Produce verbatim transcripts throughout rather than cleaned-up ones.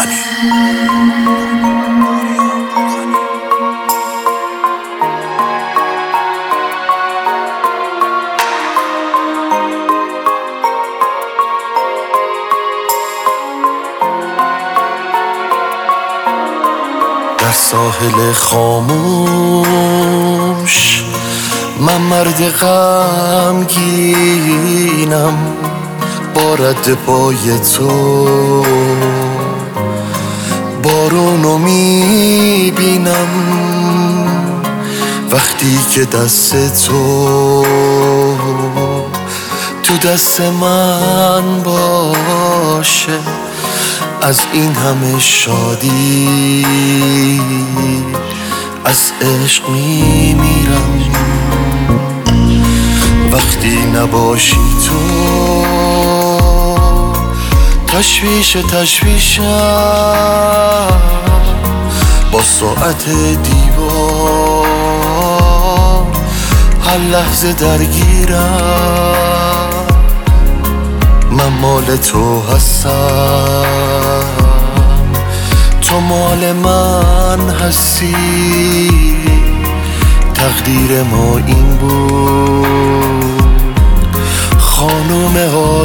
پورخانی. در ساحل خاموش من مرد غمگینم، با رد پای تو بارونو میبینم. وقتی که دست تو تو دست من باشه، از این همه شادی از عشق میمیرم. وقتی نباشی تو تشویش تشویشم، با ساعت دیوار هر لحظه درگیرم. من مال تو هستم، تو مال من هستی. تقدیر ما این بود خانم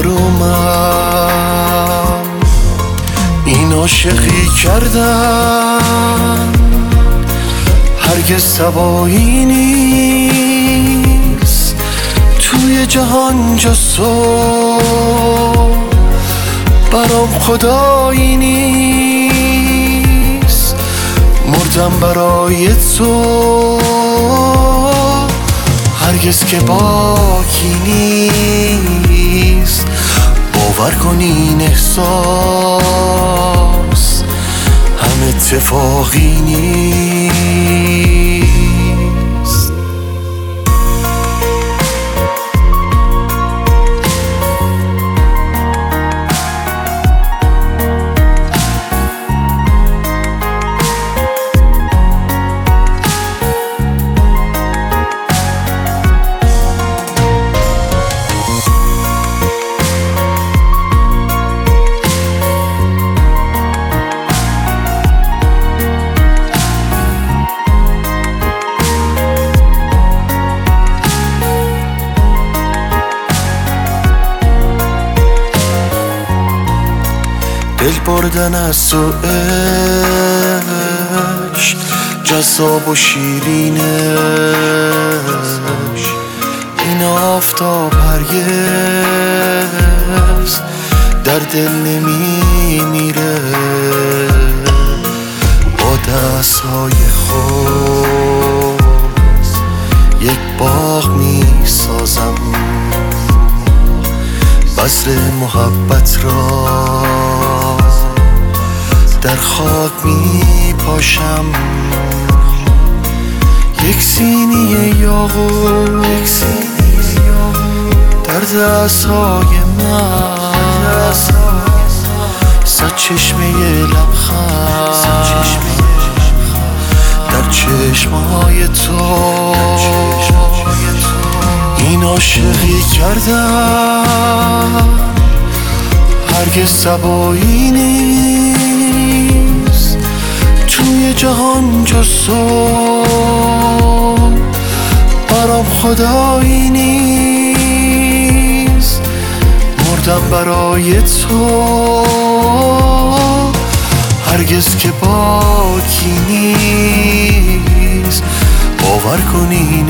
آرومم. این عاشقی کردن هرگز سوایی نیست. توی جهان جز تو برام خدایی نیست. مردم برای تو هرگز که باکی نیست. باور کن این احساس هم اتفاقی نیست. دل بردن از تو عشق جذاب و شیرینش، این آفتاب هرگز در دل نمیمیره. با دستهای خود یک باغ میسازم، بذر محبت را در خاک می پاشم. یک سینی یاقوت در دستهای من، صد چشمه لبخند در چشمهای تو. این عاشقی کردن هرگز صبایی نیست. توی جهان جز تو برام خدایی نیست. مردم برای تو هرگز که باکی نیست. باور کن این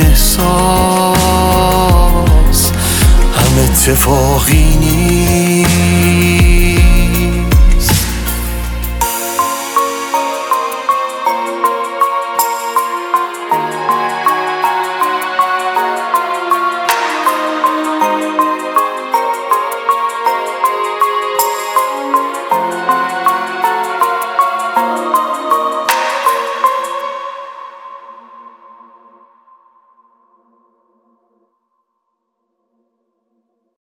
احساس هم اتفاقی نیست.